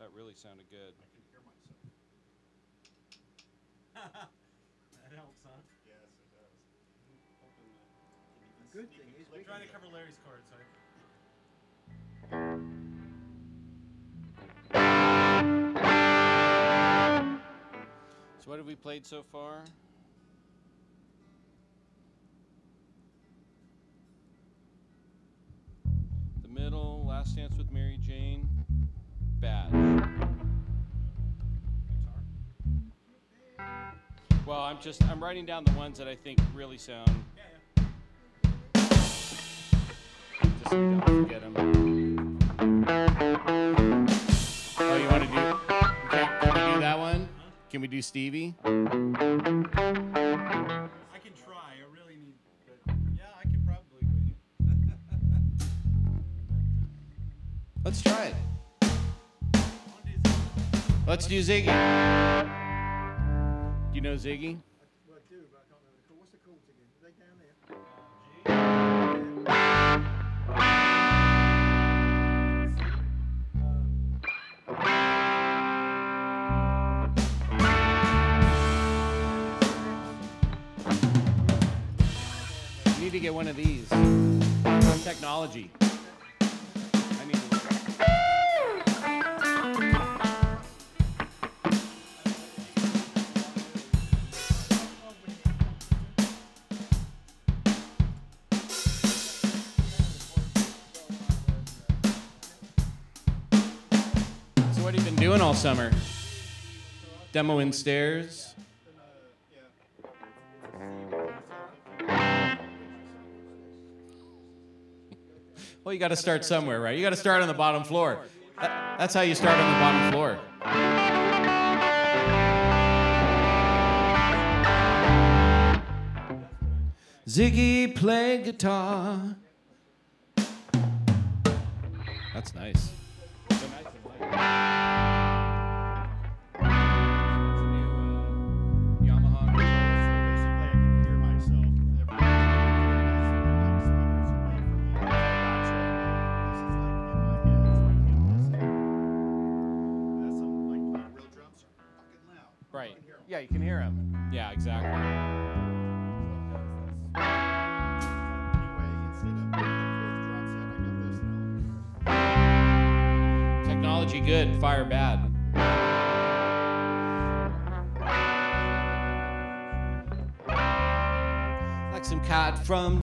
That really sounded good. I can hear myself. That helps, huh? Yes, it does. The good thing is we're trying to cover Larry's chord, so So what have we played so far? The Middle, Last Dance with Mary Jane, Badge. Well, I'm writing down the ones that I think really sound. Just so we don't forget them. Oh, you want to do? Can we do that one? Can we do Stevie? I can try. I really need, but yeah, I could probably win it. Let's try it. Let's do Ziggy. Do you know Ziggy? Well, I do, but I can't remember the chord. What's the chords again? Are they down there? You need to get one of these. Technology. I need to look at it. So what have you been doing all summer? Demoing stairs? Well, you got to start somewhere, right? You got to start on the bottom floor. That's how you start on the bottom floor. Ziggy play guitar. That's nice. Yamaha. Basically, I can hear myself. Every speakers away from me. That's some like real drums are fucking loud. Right. I can hear 'em. Yeah, you can hear him. Yeah, exactly. Anyway, instead of playing the fourth drum set, I got this now. Technology good, fire bad. Like some cat from